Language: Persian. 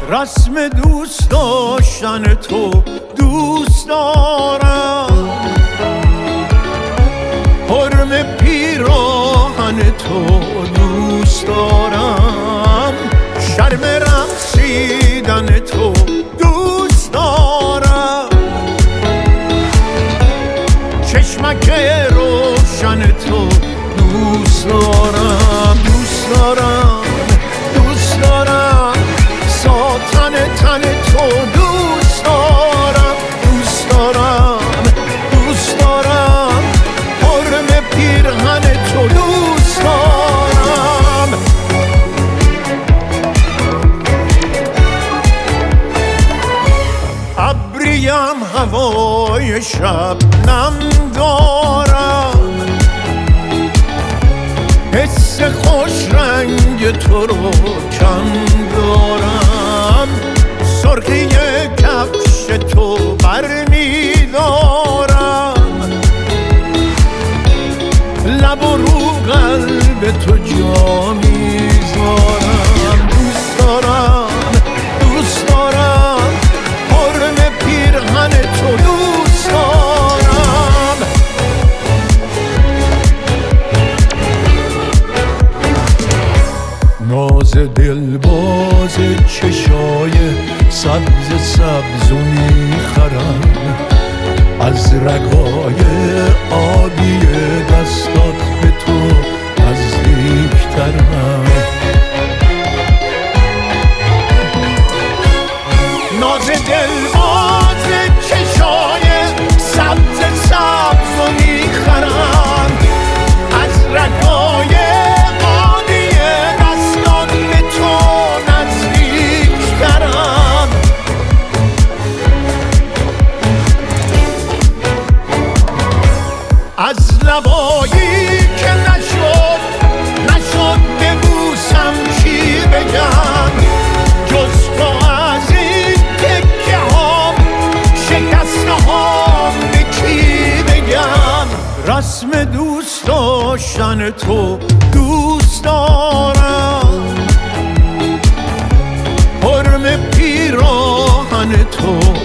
رسم دوست داشتن تو دوست دارم، حرم پیراهن تو دوست دارم، شرم رقصیدن تو دوست دارم، چشمک روشن تو دوست دارم، دوست دارم، دوست دارم، ساتن تن تو دوست دارم، دوست دارم، دوست دارم، حرم پیرهن تو دوست دارم. ابریم هوای شب نم دارم، حس خوش رنگ تو رو کم دارم، سرخی کفش تو برمی دارم، لب و رو قلب تو جا میذارم، دوست دارم، دوست دارم، حرم پیرهن تو دوست دارم. ناز دلباز چشای سبز سبز و میخرم، از رگای آبی دستات به تو نزدیکترم. ناز دلباز چشای سبز سبز و میخرم، از رگای آبی دستات به تو نزدیکترم. از لبایی که نشد ببوسم چی بگم، جز تو از این تکه هام شکسته هام به کی بگم. رسم دوست داشتن تو دوست دارم، حرم پیراهن تو